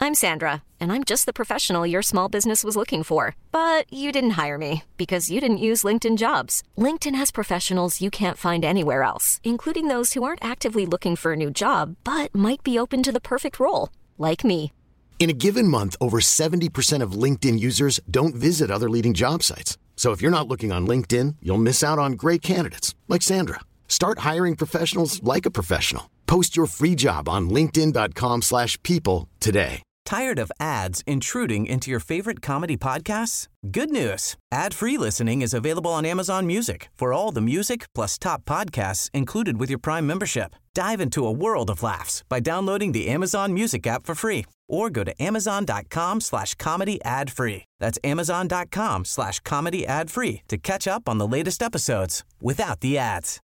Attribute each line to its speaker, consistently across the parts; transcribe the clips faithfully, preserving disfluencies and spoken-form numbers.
Speaker 1: I'm Sandra, and I'm just the professional your small business was looking for. But you didn't hire me because you didn't use LinkedIn Jobs. LinkedIn has professionals you can't find anywhere else, including those who aren't actively looking for a new job, but might be open to the perfect role, like me.
Speaker 2: In a given month, over seventy percent of LinkedIn users don't visit other leading job sites. So if you're not looking on LinkedIn, you'll miss out on great candidates like Sandra. Start hiring professionals like a professional. Post your free job on linkedin dot com slash people today.
Speaker 3: Tired of ads intruding into your favorite comedy podcasts? Good news. Ad-free listening is available on Amazon Music for all the music plus top podcasts included with your Prime membership. Dive into a world of laughs by downloading the Amazon Music app for free or go to amazon dot com slash comedy ad free. That's amazon dot com slash comedy ad free to catch up on the latest episodes without the ads.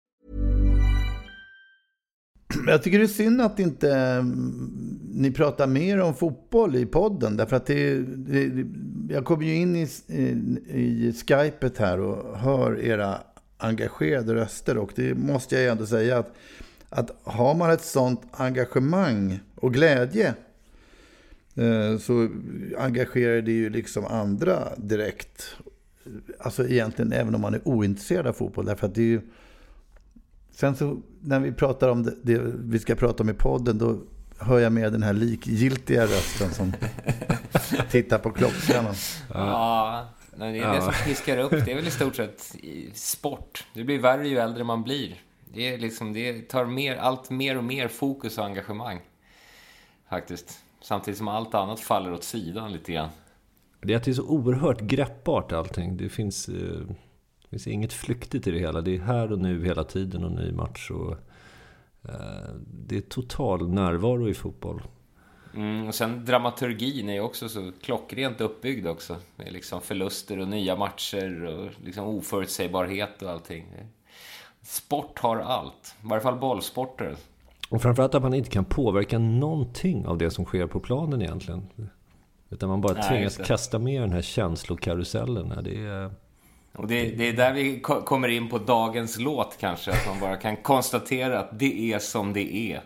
Speaker 4: Jag tycker det är synd att inte ni pratar mer om fotboll i podden. Därför att det, det, jag kommer ju in i, i, i Skypet här och hör era engagerade röster. Och det måste jag ju ändå säga att, att har man ett sånt engagemang och glädje så engagerar det ju liksom andra direkt. Alltså egentligen även om man är ointresserad av fotboll. Därför att det är ju... Sen så när vi pratar om det, det vi ska prata om i podden, då hör jag med den här likgiltiga rösten som tittar på klockan.
Speaker 5: Ja, det är det ja. som piskar upp. Det är väl i stort sett sport. Det blir värre ju äldre man blir. Det är liksom, det tar mer, allt mer och mer fokus och engagemang faktiskt. Samtidigt som allt annat faller åt sidan lite grann.
Speaker 6: Det är att det är så oerhört greppbart allting. Det finns... Eh... Det finns inget flyktigt i det hela. Det är här och nu hela tiden och ny match. Och, eh, det är total närvaro i fotboll.
Speaker 5: Mm, och sen dramaturgin är också så klockrent uppbyggd också. Med liksom förluster och nya matcher och liksom oförutsägbarhet och allting. Sport har allt. I varje fall bollsporter.
Speaker 6: Och framförallt att man inte kan påverka någonting av det som sker på planen egentligen. Utan man bara tvingas Nej, kasta med den här känslokarusellen. Det är...
Speaker 5: Och det, det är där vi kommer in på dagens låt kanske. Att man bara kan konstatera att det är som det är.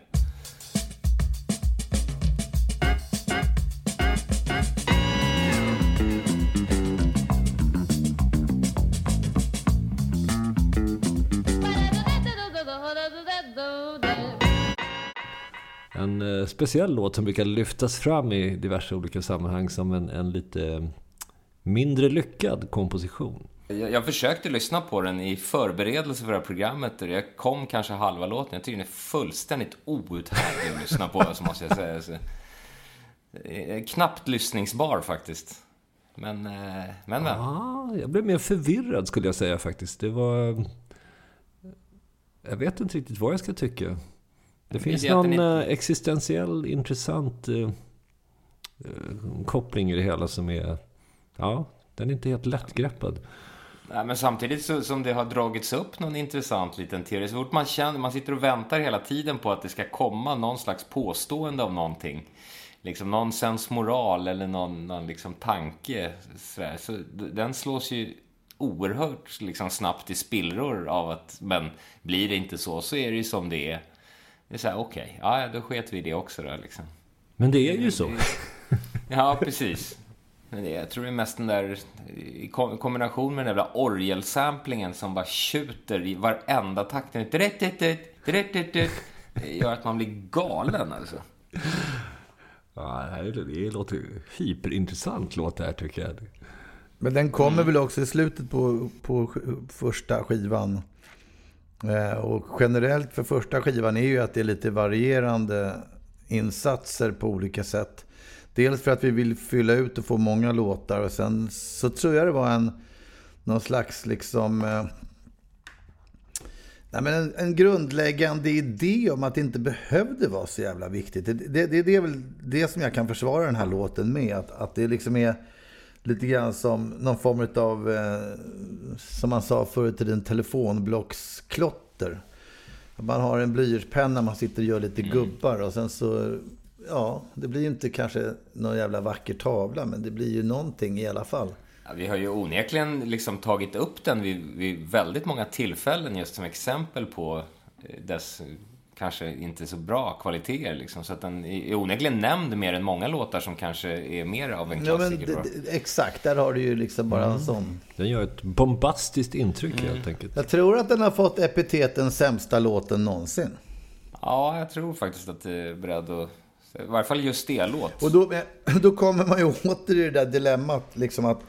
Speaker 6: En eh, speciell låt som brukar lyftas fram i diverse olika sammanhang som en, en lite mindre lyckad komposition.
Speaker 5: Jag, jag försökte lyssna på den i förberedelse för det här programmet och jag kom kanske halva låten. Jag tycker den är fullständigt outhärdlig att lyssna på, så måste jag säga. Så, eh, knappt lyssningsbar faktiskt. Men, eh, men, men.
Speaker 6: Ah, jag blev mer förvirrad skulle jag säga faktiskt. Det var... Jag vet inte riktigt vad jag ska tycka. Det finns någon inte... existentiell, intressant uh, uh, koppling i det hela som är... Ja, den är inte helt lättgreppad.
Speaker 5: Nej, men samtidigt så, som det har dragits upp någon intressant liten teori. Så fort man känner, man sitter och väntar hela tiden på att det ska komma någon slags påstående av någonting. Liksom någon sensmoral eller någon, någon liksom tanke. Så, så den slås ju oerhört liksom snabbt i spillror av att, men blir det inte så så är det ju som det är. Det är så här, okej, okay, ja, då sket vi det också då liksom.
Speaker 6: Men det är ju så.
Speaker 5: Ja, precis. Men det, jag tror det är mest den där i kombination med den där orgelsamplingen som bara tjuter i varenda takten. Det gör att man blir galen alltså.
Speaker 6: Ja, det låter hyperintressant låt det här tycker jag.
Speaker 4: Men den kommer mm. väl också i slutet på, på första skivan. Eh, och generellt för första skivan är ju att det är lite varierande insatser på olika sätt. Dels för att vi vill fylla ut och få många låtar. Och sen så tror jag det var en någon slags liksom... Eh, nej men en, en grundläggande idé om att det inte behövde vara så jävla viktigt. Det, det, det, det är väl det som jag kan försvara den här låten med. Att, att det liksom är lite grann som någon form av, eh, som man sa förut, till en telefonblocksklotter. Man har en blyertspenna, man sitter och gör lite gubbar och sen så... Ja, det blir ju inte kanske någon jävla vacker tavla, men det blir ju någonting i alla fall.
Speaker 5: Ja, vi har ju onekligen liksom tagit upp den vid, vid väldigt många tillfällen just som exempel på dess kanske inte så bra kvaliteter liksom, så att den är onekligen nämnd mer än många låtar som kanske är mer av en klassiker.
Speaker 4: Ja, men det, exakt, där har du ju liksom bara mm. en sån.
Speaker 6: Den gör ett bombastiskt intryck mm. helt enkelt.
Speaker 4: Jag tror att den har fått epiteten sämsta låten någonsin.
Speaker 5: Ja, jag tror faktiskt att det är beredd att, i varje fall just det låt.
Speaker 4: Och då, då kommer man ju åter i det där dilemmat liksom, att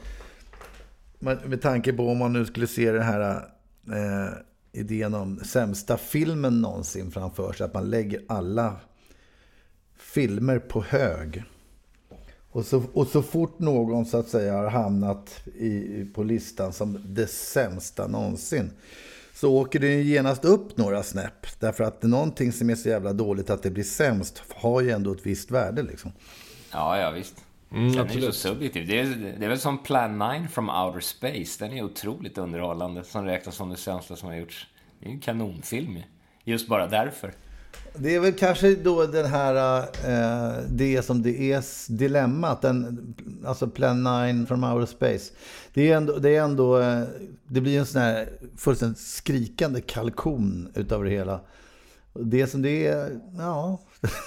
Speaker 4: med tanke på om man nu skulle se den här eh, idén om sämsta filmen någonsin framför sig, att man lägger alla filmer på hög. Och så, och så fort någon så att säga har hamnat i, på listan som det sämsta någonsin, så åker det ju genast upp några snäpp. Därför att någonting som är så jävla dåligt att det blir sämst har ju ändå ett visst värde liksom.
Speaker 5: Ja, ja visst.
Speaker 6: Mm,
Speaker 5: den är ju så subjektiv. Det är, det är väl som Plan nine from Outer Space. Den är otroligt underhållande, som räknas som det sämsta som har gjorts. Det är en kanonfilm, just bara därför.
Speaker 4: Det är väl kanske då den här eh, det som det är dilemmat, den, alltså Plan nine from Outer Space. Det är ändå, det är ändå eh, det blir en sån här fullständigt skrikande kalkon utav det hela. Det som det är, ja,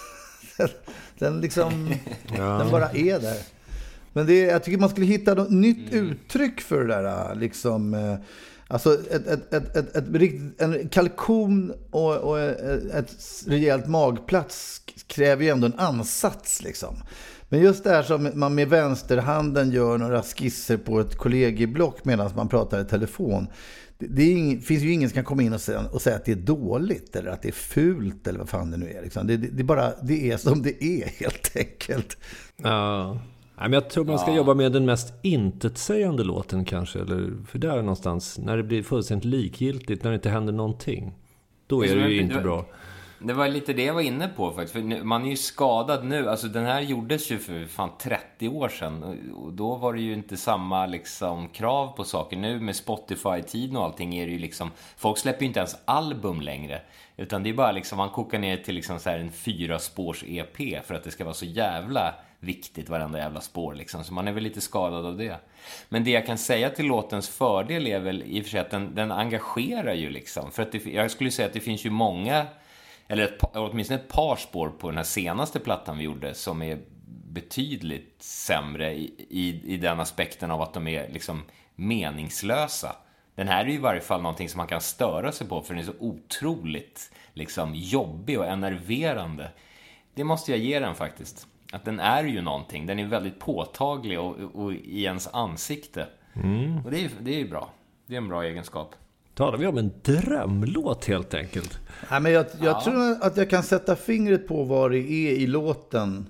Speaker 4: den liksom ja. Den bara är där. Men det, jag tycker man skulle hitta något nytt mm. uttryck för det där liksom. Eh, Alltså ett, ett, ett, ett, ett, ett, en kalkon och, och ett rejält magplats kräver ju ändå en ansats liksom. Men just det här som man med vänsterhanden gör några skisser på ett kollegieblock medan man pratar i telefon. Det, det är ing, finns ju ingen som kan komma in och säga, och säga att det är dåligt eller att det är fult eller vad fan det nu är. Liksom. Det, det, det, bara, det är som det är helt enkelt.
Speaker 6: Ja. Nej, men jag tror man ska ja. jobba med den mest intetsägande låten kanske. Eller, för där någonstans, när det blir fullständigt likgiltigt, när det inte händer någonting, då är det ju inte bra.
Speaker 5: Det var lite det jag var inne på faktiskt. För man är ju skadad nu. Alltså den här gjordes ju för fan trettio år sedan. Och då var det ju inte samma liksom krav på saker. Nu med Spotify-tiden och allting är det ju liksom... Folk släpper ju inte ens album längre. Utan det är bara liksom... Man kokar ner till liksom så här en fyra spårs E P. För att det ska vara så jävla viktigt varenda jävla spår liksom. Så man är väl lite skadad av det. Men det jag kan säga till låtens fördel är väl i och för sig att den, den engagerar ju liksom. För att det, jag skulle säga att det finns ju många... Eller ett, åtminstone ett par spår på den här senaste plattan vi gjorde som är betydligt sämre i, i, i den aspekten av att de är liksom meningslösa. Den här är ju i varje fall någonting som man kan störa sig på, för den är så otroligt liksom jobbig och enerverande. Det måste jag ge den faktiskt. Att den är ju någonting. Den är väldigt påtaglig och, och i ens ansikte. Mm. Och det är, det är ju bra. Det är en bra egenskap.
Speaker 6: Talar vi om en drömlåt helt enkelt?
Speaker 4: Nej, men jag, jag ja. tror att jag kan sätta fingret på vad det är i låten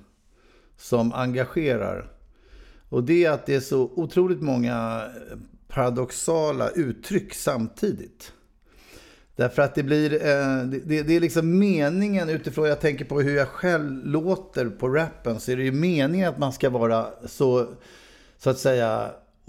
Speaker 4: som engagerar. Och det är att det är så otroligt många paradoxala uttryck samtidigt. Därför att det blir eh, det, det är liksom meningen utifrån, jag tänker på hur jag själv låter på rappen, så är det ju meningen att man ska vara så, så att säga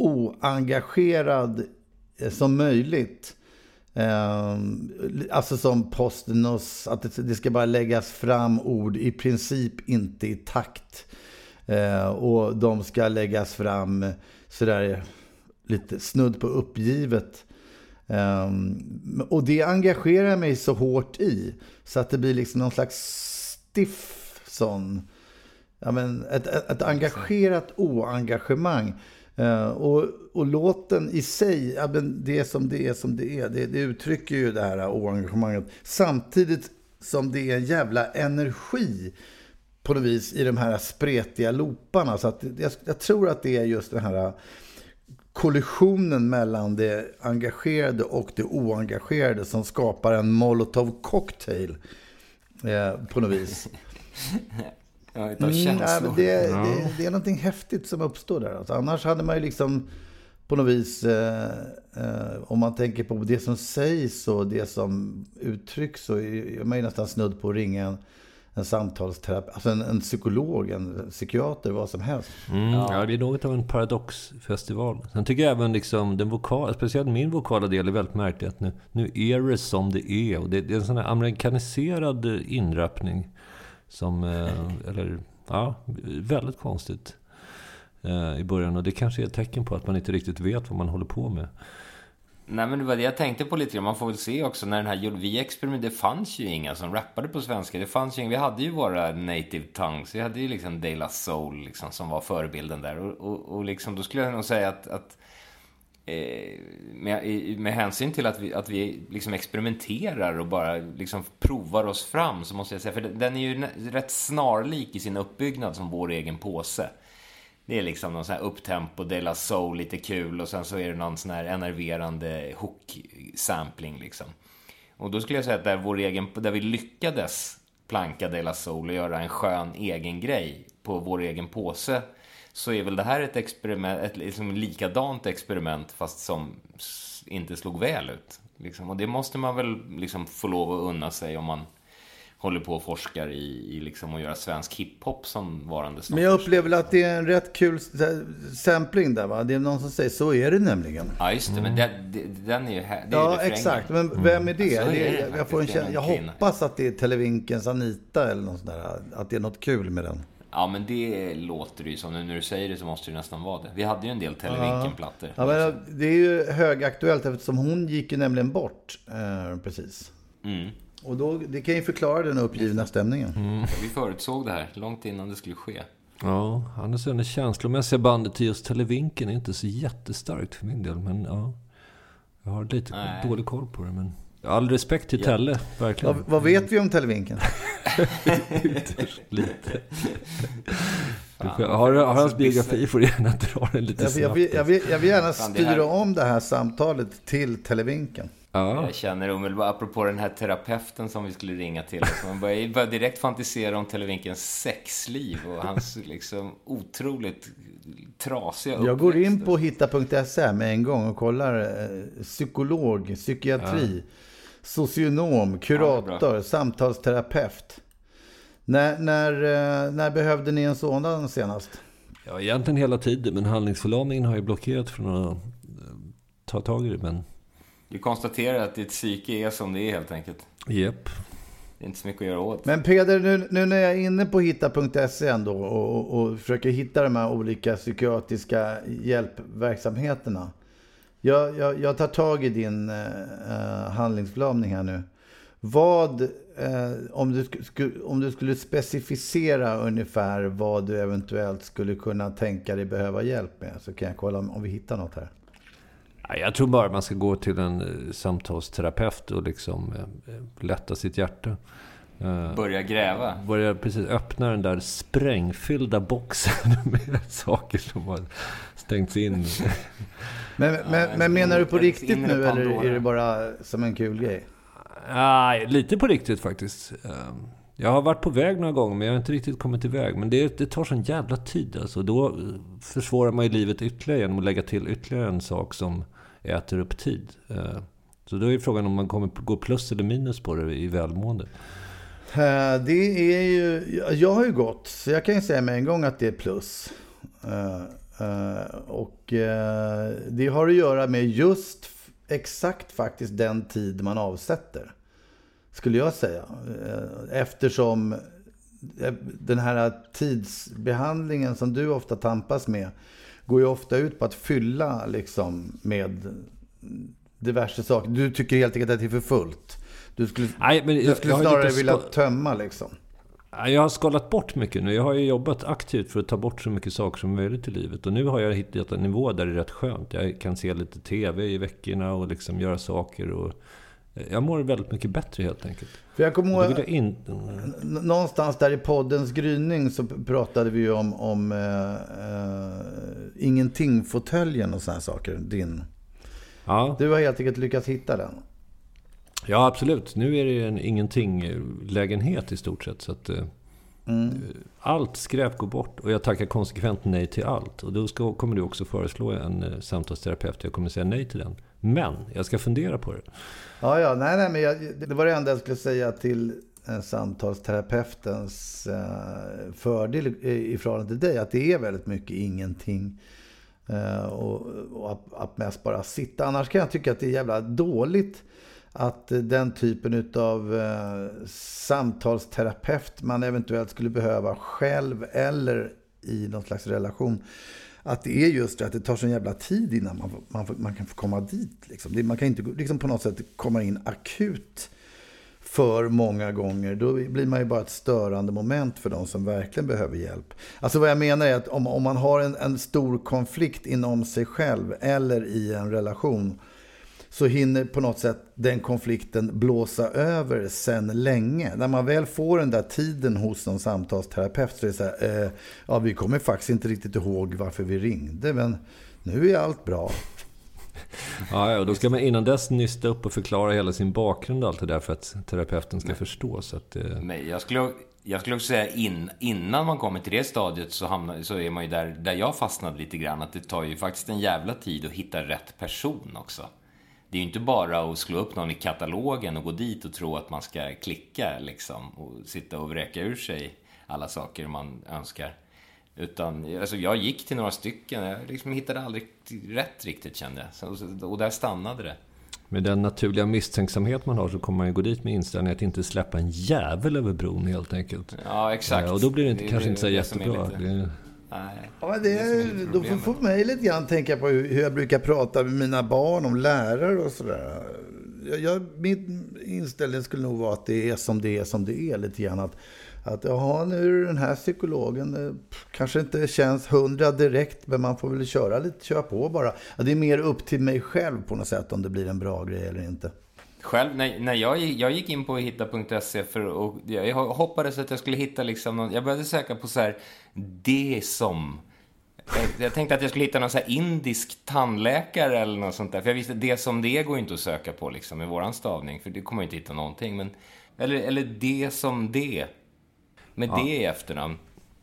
Speaker 4: oengagerad som möjligt. Eh, alltså som Posthumous, att det, det ska bara läggas fram ord i princip inte i takt. Eh, och de ska läggas fram sådär lite snudd på uppgivet. Um, och det engagerar mig så hårt i, så att det blir liksom någon slags stiff sån, ja, men ett, ett, ett engagerat oengagemang. Uh, och, och låten i sig, ja, men det är som det är som det är, det, det uttrycker ju det här oengagemanget, samtidigt som det är en jävla energi på något vis i de här spretiga looparna. Så att jag, jag tror att det är just den här kollisionen mellan det engagerade och det oengagerade som skapar en Molotov cocktail eh, på något vis.
Speaker 5: Ja,
Speaker 4: mm, nej, men det, det, det är någonting häftigt som uppstår där. Alltså, annars hade man ju liksom på något vis, eh, eh, om man tänker på det som sägs och det som uttrycks, så är man ju nästan snudd på att ringa en en samtalsterapeut, alltså en, en psykolog, en psykiater, vad som helst.
Speaker 6: Mm, ja. ja, det är något av en paradoxfestival. Sen tycker jag även liksom den vokala, speciellt min vokala del är väldigt märklig, att nu, nu är det som det är. Och det, det är en sån här amerikaniserad inrappning som, eh, eller ja, väldigt konstigt eh, i början. Och det kanske är ett tecken på att man inte riktigt vet vad man håller på med.
Speaker 5: Nej, men det var det jag tänkte på lite. Man får väl se också när den här vi experiment, det fanns ju inga som rappade på svenska. Det fanns ju inga, vi hade ju våra native tongues. Vi hade ju liksom De La Soul liksom, som var förebilden där. Och, och, och liksom, då skulle jag nog säga att, att eh, med, med hänsyn till att vi, att vi liksom experimenterar och bara liksom provar oss fram, så måste jag säga, för den är ju rätt snarlik i sin uppbyggnad som vår egen påse. Det är liksom någon sån här upptempo, De La Soul, lite kul, och sen så är det någon sån här enerverande hook-sampling liksom. Och då skulle jag säga att där, vår egen, där vi lyckades planka De La Soul och göra en skön egen grej på vår egen påse, så är väl det här ett experiment, ett liksom likadant experiment fast som inte slog väl ut liksom. Och det måste man väl liksom få lov att unna sig om man håller på och forskar i, i liksom att göra svensk hiphop som varande.
Speaker 4: Men jag upplever att det är en rätt kul sampling där, va? Det är någon som säger, så är det nämligen.
Speaker 5: Ja, just det, men det, det, den är ju här. Det är
Speaker 4: ja, exakt. Men vem är det?
Speaker 5: Mm.
Speaker 4: det,
Speaker 5: är
Speaker 4: är,
Speaker 5: det
Speaker 4: jag, får en känsla, jag hoppas att det är Televinkens Anita eller något sånt där. Att det är något kul med den.
Speaker 5: Ja, men det låter ju som, nu när du säger det så måste det nästan vara det. Vi hade ju en del Televinken-plattor.
Speaker 4: Ja, men det är ju högaktuellt eftersom hon gick ju nämligen bort, eh, precis.
Speaker 5: Mm.
Speaker 4: Och då, det kan ju förklara den uppgivna stämningen.
Speaker 5: Mm. Vi förutsåg det här långt innan det skulle ske.
Speaker 6: Ja, annars är det känslomässiga bandet till just Televinken är inte så jättestarkt för min del. Men ja, jag har lite Nej. dålig koll på det. Men all respekt till ja. Telle, verkligen.
Speaker 4: Vad, vad vet vi om Televinken?
Speaker 6: lite. Får, har, har hans biografi får du gärna dra den lite snabbt.
Speaker 4: Jag vill, jag vill, jag vill gärna styra om det här samtalet till Televinken.
Speaker 5: Ja. Jag känner omedelbart, apropå den här terapeuten som vi skulle ringa till, så man börjar, börjar direkt fantisera om Televinkens sexliv och hans liksom otroligt trasiga uppväxt.
Speaker 4: Jag går in på hitta punkt se med en gång och kollar eh, psykolog, psykiatri, ja. socionom, kurator, ja, samtalsterapeut. När, när, eh, när behövde ni en sådan senast?
Speaker 6: Ja, egentligen hela tiden, men handlingsförlamningen har ju blockerat från att ta tag i det, men
Speaker 5: du konstaterar att ditt psyke är som det är helt enkelt.
Speaker 6: Japp.
Speaker 5: Det är inte så mycket att göra åt.
Speaker 4: Men Peder, nu, nu när jag är inne på hitta punkt se ändå och, och, och försöker hitta de här olika psykiatriska hjälpverksamheterna. Jag, jag, jag tar tag i din eh, handlingsförlamning här nu. Vad, eh, om, du sk- om du skulle specificera ungefär vad du eventuellt skulle kunna tänka dig behöva hjälp med, så kan jag kolla om, om vi hittar något här.
Speaker 6: Jag tror bara man ska gå till en samtalsterapeut och liksom eh, lätta sitt hjärta.
Speaker 5: Eh, Börja gräva.
Speaker 6: Börja precis öppna den där sprängfyllda boxen med saker som har stängts in.
Speaker 4: men, men, men menar du på riktigt nu, eller är det bara som en kul grej?
Speaker 6: Nej, lite på riktigt faktiskt. Jag har varit på väg några gånger, men jag har inte riktigt kommit iväg. Men det, det tar sån jävla tid. Alltså. Då försvårar man ju livet ytterligare genom att lägga till ytterligare en sak som äter upp tid. Så då är frågan om man kommer gå plus eller minus på det i välmående.
Speaker 4: Det är ju, jag har ju gått, så jag kan ju säga med en gång att det är plus. Och det har att göra med just exakt faktiskt den tid man avsätter, skulle jag säga. Eftersom den här tidsbehandlingen som du ofta tampas med går ju ofta ut på att fylla liksom med diverse saker. Du tycker helt enkelt att det är för fullt. Du skulle, Nej, men jag, du skulle snarare vilja skå- tömma liksom.
Speaker 6: Jag har skalat bort mycket nu. Jag har ju jobbat aktivt för att ta bort så mycket saker som möjligt i livet. Och nu har jag hittat en nivå där det är rätt skönt. Jag kan se lite tv i veckorna och liksom göra saker. Och jag mår väldigt mycket bättre helt enkelt.
Speaker 4: För jag kommer ihåg, jag in... någonstans där i poddens gryning så pratade vi ju om, om äh, äh, ingenting-fåtöljen och sådana saker. Din. Ja. Du har helt enkelt lyckats hitta den.
Speaker 6: Ja, absolut. Nu är det en ingenting-lägenhet i stort sett. Så att mm. allt skräp går bort. Och jag tackar konsekvent nej till allt. Och då ska, kommer du också föreslå en uh, samtalsterapeut. Jag kommer säga nej till den. Men jag ska fundera på det.
Speaker 4: Ja, ja. Nej, nej. Men jag, det var det enda jag skulle säga till en samtalsterapeutens uh, fördel i förhållande till dig. Att det är väldigt mycket ingenting. Uh, och och att, att mest bara sitta. Annars kan jag tycka att det är jävla dåligt att den typen av eh, samtalsterapeut man eventuellt skulle behöva själv eller i någon slags relation. Att det är just det, att det tar så jävla tid innan man, man, man kan få komma dit. Liksom. Det, man kan inte liksom på något sätt komma in akut för många gånger. Då blir man ju bara ett störande moment för de som verkligen behöver hjälp. Alltså vad jag menar är att om, om man har en, en stor konflikt inom sig själv eller i en relation, så hinner på något sätt den konflikten blåsa över sen länge. När man väl får den där tiden hos någon samtalsterapeut så är det så här, eh, ja, vi kommer faktiskt inte riktigt ihåg varför vi ringde, men nu är allt bra.
Speaker 6: Ja, och då ska man innan dess nysta upp och förklara hela sin bakgrund och allt det där för att terapeuten ska Nej. förstå. Så att, eh...
Speaker 5: Men jag skulle, jag skulle också säga in, innan man kommer till det stadiet så, hamnar, så är man ju där, där jag fastnade lite grann, att det tar ju faktiskt en jävla tid att hitta rätt person också. Det är ju inte bara att slå upp någon i katalogen och gå dit och tro att man ska klicka liksom, och sitta och vräka ur sig alla saker man önskar. Utan, alltså jag gick till några stycken, jag liksom hittade aldrig rätt riktigt, kände jag. Så, och där stannade det.
Speaker 6: Med den naturliga misstänksamhet man har så kommer man ju gå dit med inställningen att inte släppa en jävel över bron helt enkelt.
Speaker 5: Ja, exakt.
Speaker 6: Och då blir det, inte,
Speaker 5: det
Speaker 6: kanske
Speaker 5: det,
Speaker 6: inte så
Speaker 5: det
Speaker 6: jättebra.
Speaker 5: Lite...
Speaker 6: Det...
Speaker 5: Nej,
Speaker 4: ja, det är, det då får, får mig lite grann tänka på hur jag brukar prata med mina barn om lärare och sådär. Jag, jag, min inställning skulle nog vara att det är som det är som det är lite grann. Att, att jaha, nu är den här psykologen kanske inte känns hundra direkt, men man får väl köra lite, köra på bara. Det är mer upp till mig själv på något sätt om det blir en bra grej eller inte.
Speaker 5: Själv, när, när jag, jag gick in på hitta punkt se för och jag hoppades att jag skulle hitta liksom någon, jag började söka på så här det som jag, jag tänkte att jag skulle hitta någon så här indisk tandläkare eller något sånt där, för jag visste det som det går inte att söka på liksom i våran stavning, för det kommer inte hitta någonting, men eller, eller det som det med ja. det i efternamn.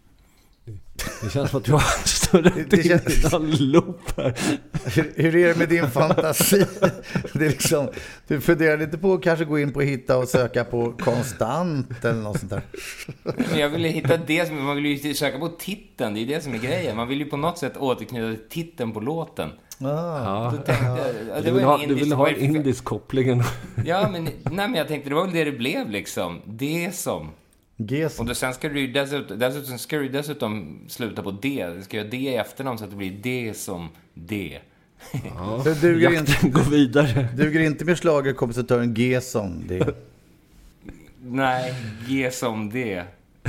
Speaker 6: Det känns som att du har större det känns... en loop här.
Speaker 4: Hur, hur är det med din fantasi? Det är liksom, du funderar lite på att kanske gå in på att hitta och söka på konstant eller något sånt där.
Speaker 5: Men jag ville hitta det som, man vill ju söka på titeln, det är det som är grejen. Man vill ju på något sätt återknyta titeln på låten.
Speaker 4: Ah, ja.
Speaker 5: Tänkte,
Speaker 6: ja. Du vill ha, indisk, du vill ha indisk kopplingen.
Speaker 5: Ja, men, nej, men jag tänkte det var väl det det blev liksom. Det som...
Speaker 4: G-som.
Speaker 5: Och då, sen ska du dessutom, dessutom, ska du dessutom sluta på det. Du ska göra det i efternamn så att det blir det som det.
Speaker 6: Ja, det duger inte, gå vidare.
Speaker 4: Duger inte med schlagerkompositören G som det.
Speaker 5: Nej, G som det.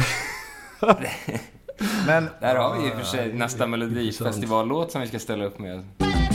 Speaker 4: Men
Speaker 5: där har vi i och för sig nästa melodifestivallåt som vi ska ställa upp med.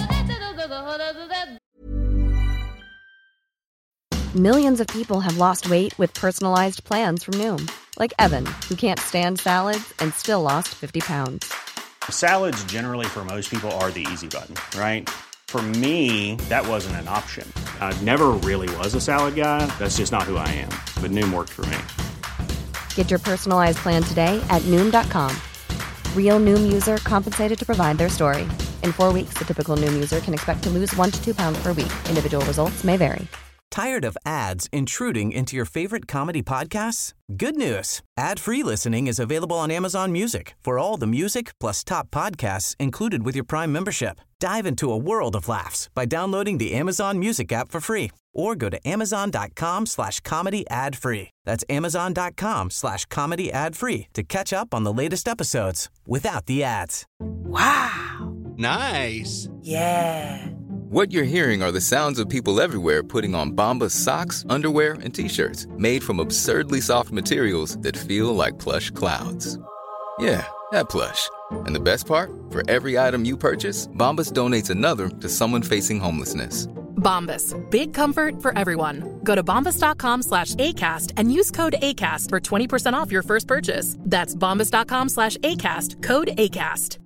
Speaker 7: Millions of people have lost weight with personalized plans from Noom. Like Evan, who can't stand salads and still lost fifty pounds.
Speaker 8: Salads generally for most people are the easy button, right? For me, that wasn't an option. I never really was a salad guy. That's just not who I am. But Noom worked for me.
Speaker 7: Get your personalized plan today at Noom dot com. Real Noom user compensated to provide their story. In four weeks, the typical Noom user can expect to lose one to two pounds per week. Individual results may vary.
Speaker 3: Tired of ads intruding into your favorite comedy podcasts? Good news. Ad-free listening is available on Amazon Music for all the music plus top podcasts included with your Prime membership. Dive into a world of laughs by downloading the Amazon Music app for free or go to amazon.com slash comedy ad free. That's amazon.com slash comedy ad free to catch up on the latest episodes without the ads.
Speaker 9: Wow. Nice.
Speaker 10: Yeah.
Speaker 9: What you're hearing are the sounds of people everywhere putting on Bombas socks, underwear, and T-shirts made from absurdly soft materials that feel like plush clouds. Yeah, that plush. And the best part? For every item you purchase, Bombas donates another to someone facing homelessness.
Speaker 11: Bombas, big comfort for everyone. Go to bombas.com slash ACAST and use code ACAST for twenty percent off your first purchase. That's bombas.com slash ACAST, code ACAST.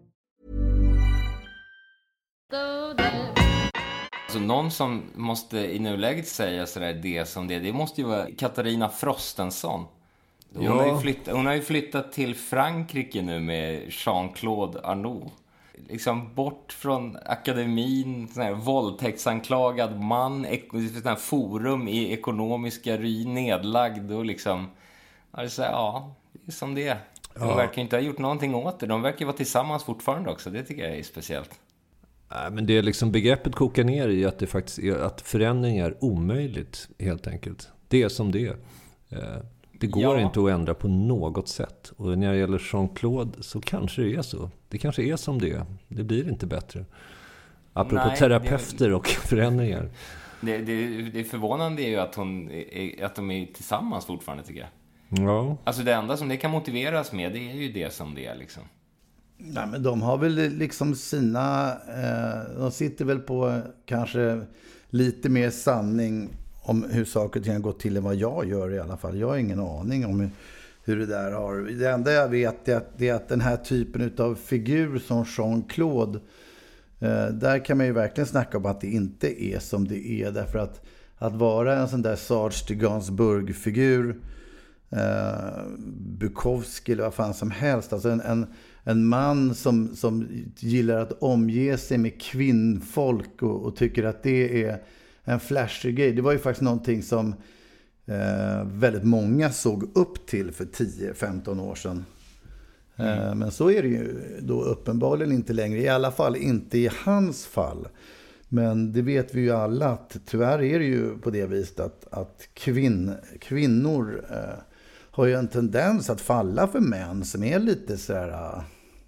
Speaker 5: Så någon som måste i nuläget säga sådär det som det, det måste ju vara Katarina Frostenson. Hon, ja. har ju flyttat, hon har ju flyttat till Frankrike nu med Jean-Claude Arnault. Liksom bort från akademin, sån här våldtäktsanklagad man, sån här forum i ekonomiska ry, nedlagd och liksom, alltså, ja, det är som det är. De ja. verkar inte ha gjort någonting åt det. De verkar vara tillsammans fortfarande också, det tycker jag är speciellt.
Speaker 6: Nej, men det är liksom, begreppet kokar ner i att det faktiskt är, att förändring är omöjligt helt enkelt. Det är som det är. Det går
Speaker 5: ja.
Speaker 6: inte att ändra på något sätt. Och när det gäller Jean-Claude så kanske det är så. Det kanske är som det är. Det blir inte bättre. Apropå Nej, terapeuter det... och förändringar.
Speaker 5: Det, det, det förvånande är ju att, hon, att de är tillsammans fortfarande, tycker jag.
Speaker 6: Ja.
Speaker 5: Alltså det enda som det kan motiveras med, det är ju det som det är liksom.
Speaker 4: Nej, men de har väl liksom sina... Eh, de sitter väl på kanske lite mer sanning om hur saker och ting har gått till än vad jag gör i alla fall. Jag har ingen aning om hur, hur det där har... Det enda jag vet är att, det är att den här typen av figur som Jean-Claude... Eh, där kan man ju verkligen snacka om att det inte är som det är. Därför att, att vara en sån där Serge de Gainsbourg-figur... Eh, Bukowski eller vad fan som helst. Alltså en, en, en man som, som gillar att omge sig med kvinnfolk och, och tycker att det är en flashig grej. Det var ju faktiskt någonting som eh, väldigt många såg upp till för tio femton år sedan. Mm. Eh, men så är det ju då uppenbarligen inte längre. I alla fall inte i hans fall. Men det vet vi ju alla att tyvärr är det ju på det viset att, att kvinn, kvinnor eh, har ju en tendens att falla för män som är lite så här uh,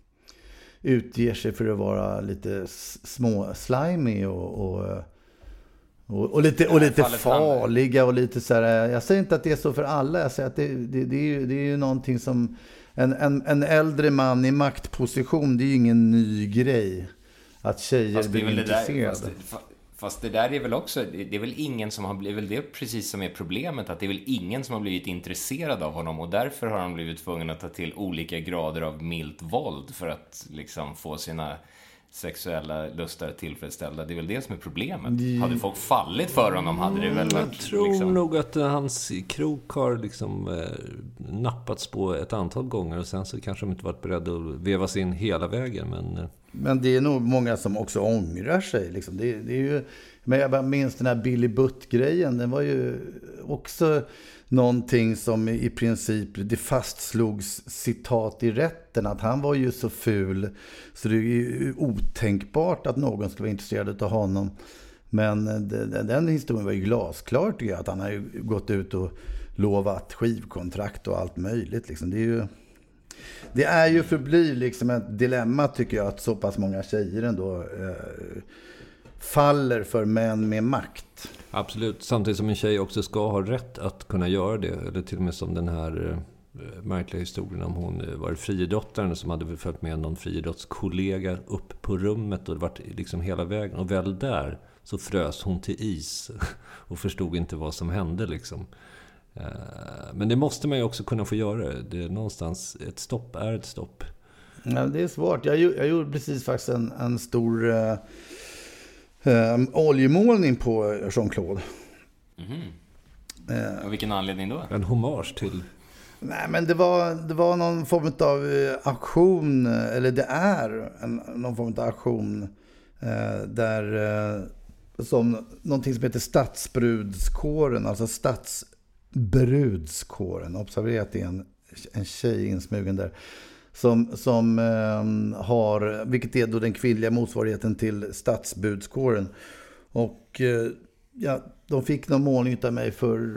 Speaker 4: utger sig för att vara lite små slimy och, och, och, och lite, och lite farliga och lite så här. Jag säger inte att det är så för alla, jag säger att det, det, det, är, ju, det är ju någonting som en, en, en äldre man i maktposition, det är ju ingen ny grej att tjejer blir intresserade.
Speaker 5: Fast, fast det där är väl också, det är väl ingen som har blivit, det är precis som är problemet, att det är väl ingen som har blivit intresserad av honom och därför har han blivit tvungen att ta till olika grader av milt våld för att liksom få sina sexuella lustar tillfredsställda. Det är väl det som är problemet. Mm. Hade folk fallit för honom hade det väl varit...
Speaker 6: Jag tror liksom... nog att hans krok har liksom eh, nappats på ett antal gånger och sen så kanske de inte varit beredda att vevas in hela vägen, men... Eh...
Speaker 4: Men det är nog många som också ångrar sig. Liksom. Det, det är ju, men jag bara minns den här Billy Butt-grejen. Den var ju också någonting som i princip det fastslogs citat i rätten. Att han var ju så ful så det är ju otänkbart att någon skulle vara intresserad av honom. Men den, den historien var ju glasklar, tycker jag. Att han har ju gått ut och lovat skivkontrakt och allt möjligt. Liksom. Det är ju... Det är ju förblir liksom ett dilemma, tycker jag, att så pass många tjejer ändå eh, faller för män med makt.
Speaker 6: Absolut, samtidigt som en tjej också ska ha rätt att kunna göra det. Eller till och med som den här eh, märkliga historien om hon eh, var friidrottaren som hade följt med någon friidrottskollega upp på rummet och varit liksom hela vägen. Och väl där så frös hon till is och förstod inte vad som hände liksom. Men det måste man ju också kunna få göra. Det är någonstans, ett stopp är ett stopp.
Speaker 4: Ja, det är svårt. Jag, jag gjorde precis faktiskt en, en stor uh, uh, oljemålning på Jean-Claude.
Speaker 5: Mm-hmm. Uh, och vilken anledning då?
Speaker 6: En hommage till...
Speaker 4: Nej, men det var, det var någon form av uh, aktion, eller det är en, någon form av aktion uh, där uh, som någonting som heter Stadsbrudskåren, alltså stats brudskåren. Observera att det är en, en tjej insmugen där som, som eh, har, vilket är då den kvinnliga motsvarigheten till stadsbudskåren. Och eh, ja, de fick någon målning av mig för,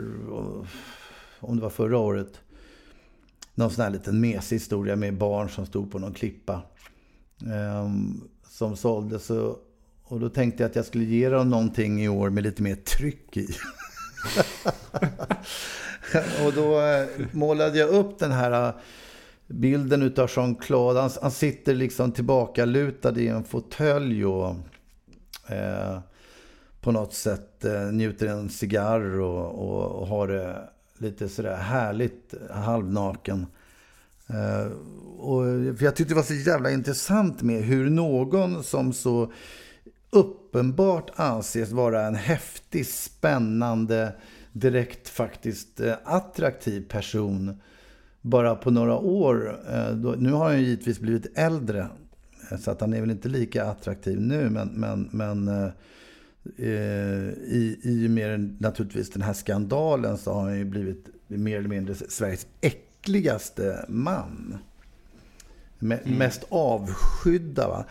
Speaker 4: om det var förra året, någon sån här liten mesig historia med barn som stod på någon klippa eh, som såldes, och, och då tänkte jag att jag skulle ge dem någonting i år med lite mer tryck i. Och då målade jag upp den här bilden utav Jean-Claude. Han, han sitter liksom tillbaka lutad i en fåtölj och eh, på något sätt eh, njuter en cigarr och, och, och har det lite sådär härligt halvnaken. Eh, och, för jag tyckte det var så jävla intressant med hur någon som så uppenbart anses vara en häftig, spännande, direkt faktiskt attraktiv person bara på några år. Då, nu har han ju givetvis blivit äldre så att han är väl inte lika attraktiv nu, men, men, men eh, i, i med naturligtvis den här skandalen så har han ju blivit mer eller mindre Sveriges äckligaste man. M- mm. Mest avskydda, va?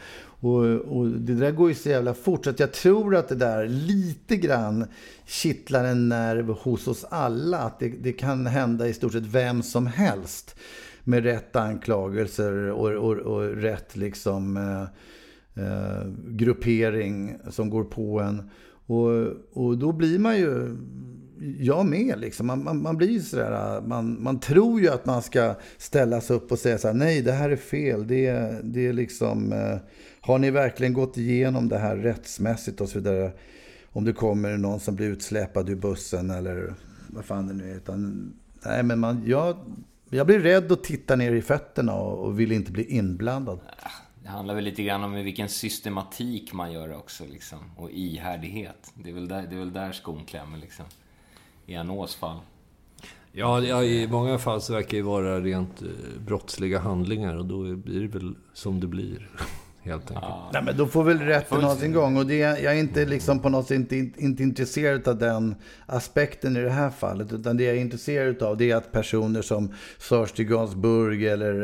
Speaker 4: Och, och det där går ju så jävla fort, så att jag tror att det där lite grann kittlar en nerv hos oss alla. Att det, det kan hända i stort sett vem som helst med rätt anklagelser och, och, och rätt liksom eh, eh, gruppering som går på en. Och, och då blir man ju, jag med liksom, man, man, man blir ju sådär, man, man tror ju att man ska ställa sig upp och säga så här: nej, det här är fel, det, det är liksom, eh, har ni verkligen gått igenom det här rättsmässigt och så vidare, om det kommer någon som blir utsläpad ur bussen eller vad fan det nu är, utan, nej men man, jag, jag blir rädd att titta ner i fötterna och, och vill inte bli inblandad.
Speaker 5: Det handlar väl lite grann om vilken systematik man gör också liksom, och ihärdighet. Det är väl där, det är väl där skon klämmer liksom, i Anås fall.
Speaker 6: Ja, ja, i många fall så verkar det vara rent eh, brottsliga handlingar, och då blir det väl som det blir, helt enkelt. Ja.
Speaker 4: Nej, men då får väl rätten ha sin gång, och det, jag är inte liksom på något sätt inte, inte intresserad av den aspekten i det här fallet, utan det jag är intresserad av, det är att personer som Serge Gainsbourg eller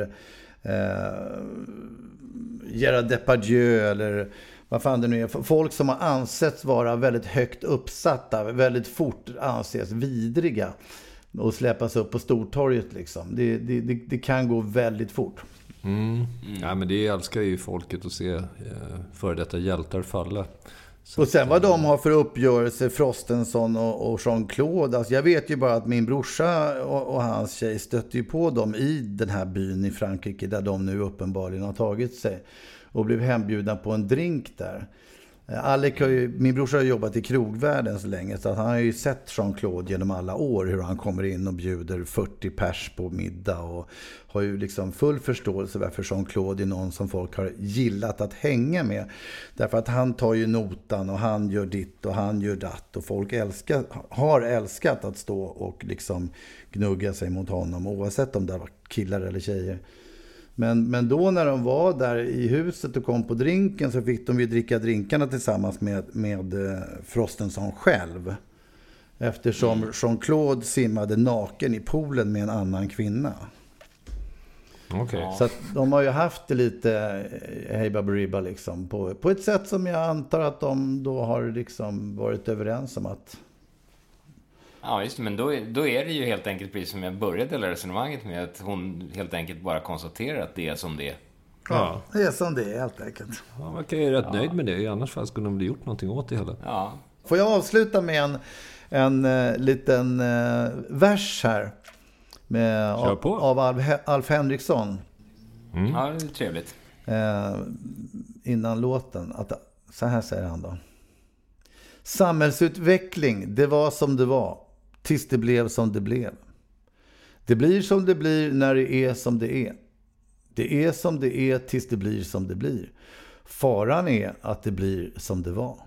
Speaker 4: eh, Gerard Depardieu eller vad fan det nu är, folk som har ansetts vara väldigt högt uppsatta, väldigt fort anses vidriga och släppas upp på Stortorget liksom. Det, det, det, det kan gå väldigt fort.
Speaker 6: Mm. Mm. Ja, men det älskar ju folket att se eh, före detta hjältar falla. Så
Speaker 4: och sen vad de har för uppgörelse, Frostenson och, och Jean-Claude. Alltså jag vet ju bara att min brorsa och, och hans tjej stötte ju på dem i den här byn i Frankrike där de nu uppenbarligen har tagit sig. Och blev hembjudna på en drink där. Alec har ju, min brorsa har jobbat i krogvärlden så länge, så att han har ju sett Jean-Claude genom alla år hur han kommer in och bjuder fyrtio pers på middag, och har ju liksom full förståelse varför Jean-Claude är någon som folk har gillat att hänga med, därför att han tar ju notan och han gör ditt och han gör datt, och folk älskar, har älskat att stå och liksom gnugga sig mot honom, oavsett om det var killar eller tjejer. Men, men då när de var där i huset och kom på drinken, så fick de ju dricka drinkarna tillsammans med, med Frostenson själv. Eftersom mm. Jean-Claude simmade naken i poolen med en annan kvinna.
Speaker 6: Okay.
Speaker 4: Så att de har ju haft det lite hej baberiba liksom, på, på ett sätt som jag antar att de då har liksom varit överens om att...
Speaker 5: Ja, just det, men då är, då är det ju helt enkelt precis som jag började hela resonemanget med, att hon helt enkelt bara konstaterar att det är som det är.
Speaker 4: Ja, det är som det är helt enkelt.
Speaker 6: Ja, man kan ju rätt ja. nöjd med det, i annars fall skulle de bli gjort någonting åt det hela.
Speaker 5: Ja.
Speaker 4: Får jag avsluta med en, en uh, liten uh, vers här med, av, av Alf, Alf Henriksson.
Speaker 5: Mm. Ja, det är trevligt.
Speaker 4: Uh, innan låten, att, så här säger han då: samhällsutveckling, det var som det var, tills det blev som det blev. Det blir som det blir när det är som det är. Det är som det är tills det blir som det blir. Faran är att det blir som det var.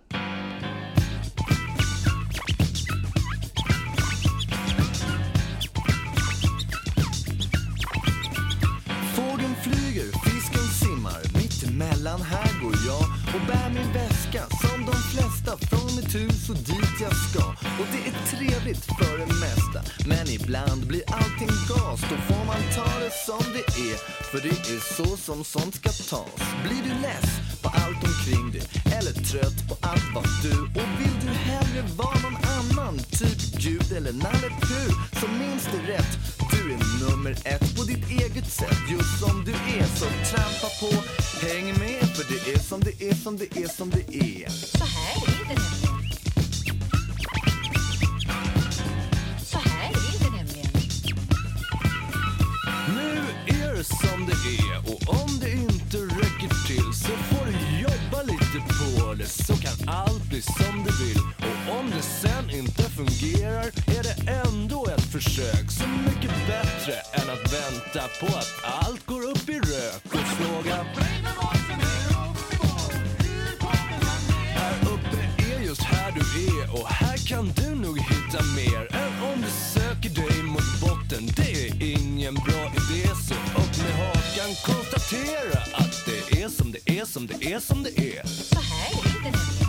Speaker 10: Fågeln flyger, fisken simmar, mitt emellan här går jag och bär min väska som de flesta från mitt hus och dit jag ska. Och det är trevligt för det mesta, men ibland blir allting gas. Då får man ta det som det är, för det är så som sånt ska tas. Blir du less på allt omkring dig, eller trött på allt vad du, och vill du hellre vara någon annan, typ Gud eller Nalle Puh, så minns det rätt, du är nummer ett på ditt eget sätt, just som du är. Så trampa på, häng med, för det är som det är, som det är, som det är.
Speaker 12: Så här är det nämligen. Så här är det nämligen.
Speaker 10: Nu är det som det är, och om det inte räcker till så får du jobba lite på det, så kan allt bli som du vill. Och om det sen inte fungerar är det ändå ett försök, så mycket bättre än att vänta på att allt går upp i rök och fråga: här uppe är just här du är, och här kan du nog hitta mer än om du söker dig mot botten. Det är ingen bra idé, så upp med hakan, konstatera att det är som det är, som det är, som det är.
Speaker 12: Så här är det nämligen.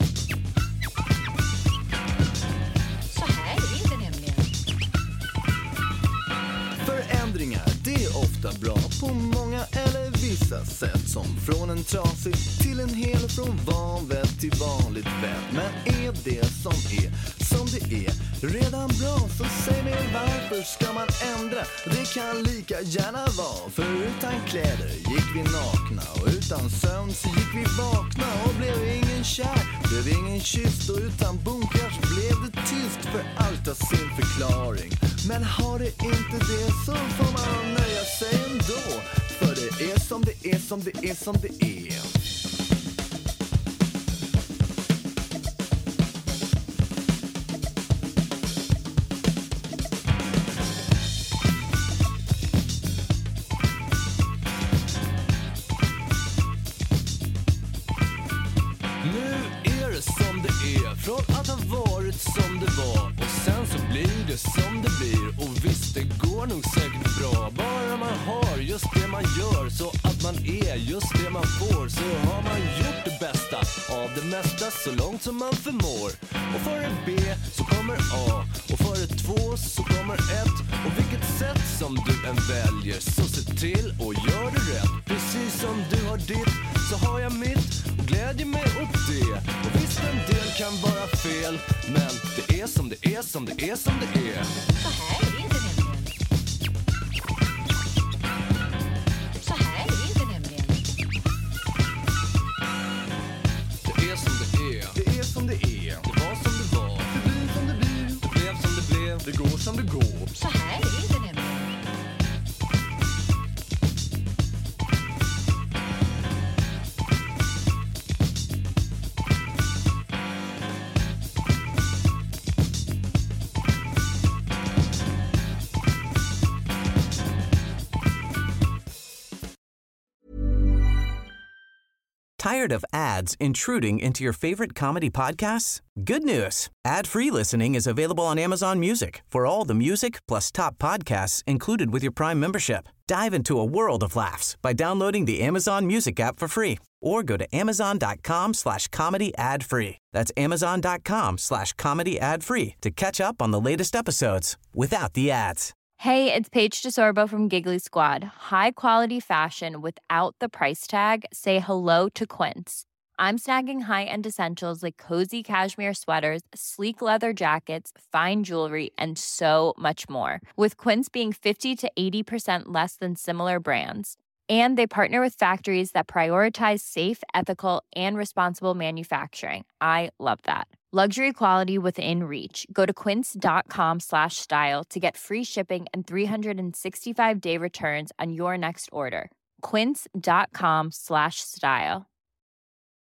Speaker 12: Så här är det nämligen.
Speaker 10: Förändringar, det är ofta bra på många eller vissa sätt. Som från en trasig till en hel, från vanvett till vanligt vett. Men är det som är som det är redan bra, så säg mig varför ska man ändra? Det kan lika gärna vara. För utan kläder gick vi nakna, och utan sömn så gick vi vakna. Och blev ingen kär, blev ingen kysst, och utan bunkars blev det tyst. För allt har sin förklaring, men har det inte det så får man nöja sig ändå. För det är som det är som det är som det är. Från att ha varit som det var, och sen så blir det som det blir. Och visst, det går nog säkert bra, bara man har just det man gör, så att man är just det man får. Så har man gjort det bästa av det mesta så långt som man förmår. Och före B så kommer A, och före två så kommer ett. Och vilket sätt som du än väljer, så se till och gör det rätt. Precis som du har ditt så har jag mitt, och glädjer mig åt det. Och visst, en del kan vara fel, men det är som det är som det är som det är.
Speaker 12: Så här är det inte nämligen. Så här är det inte nämligen.
Speaker 10: Det är som det är. Det är som det är. Det var som det var. Det blir som det blir. Det blev som det blev. Det går som det går.
Speaker 12: Så här är det inte nämligen.
Speaker 3: Tired of ads intruding into your favorite comedy podcasts? Good news. Ad-free listening is available on Amazon Music for all the music plus top podcasts included with your Prime membership. Dive into a world of laughs by downloading the Amazon Music app for free or go to amazon.com slash comedy ad free. That's amazon.com slash comedy ad free to catch up on the latest episodes without the ads.
Speaker 13: Hey, it's Paige DeSorbo from Giggly Squad. High quality fashion without the price tag. Say hello to Quince. I'm snagging high-end essentials like cozy cashmere sweaters, sleek leather jackets, fine jewelry, and so much more. With Quince being fifty to eighty percent less than similar brands. And they partner with factories that prioritize safe, ethical, and responsible manufacturing. I love that. Luxury quality within reach. Go to quince.com slash style to get free shipping and three sixty-five day returns on your next order. Quince.com slash style.